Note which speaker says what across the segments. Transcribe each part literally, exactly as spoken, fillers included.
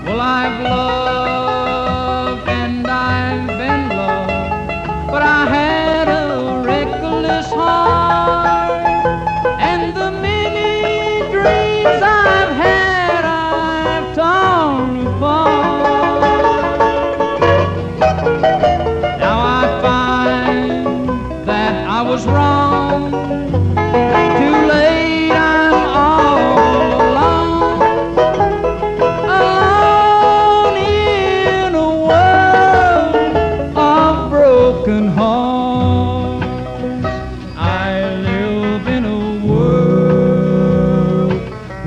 Speaker 1: Well, I've loved and I've been loved, but I had a reckless heart, and the many dreams I've had I've torn apart. Now I find that I was wrong. Too late, I'm all alone, alone in a world of broken hearts. I live in a world,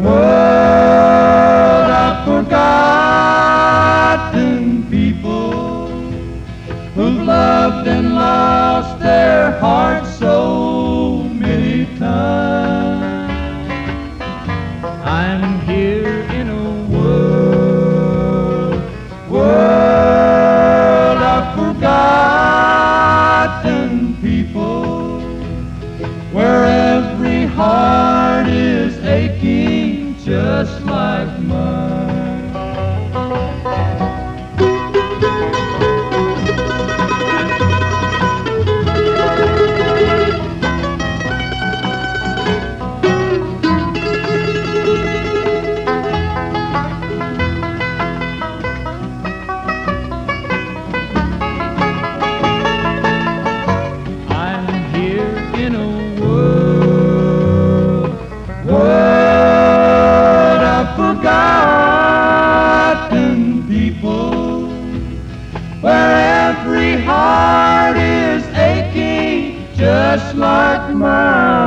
Speaker 1: world of forgotten people who've loved and lost their hearts so many times. I'm here in a world, world of forgotten people, where every heart is aching just like mine. In a world, world of forgotten people, where every heart is aching just like mine.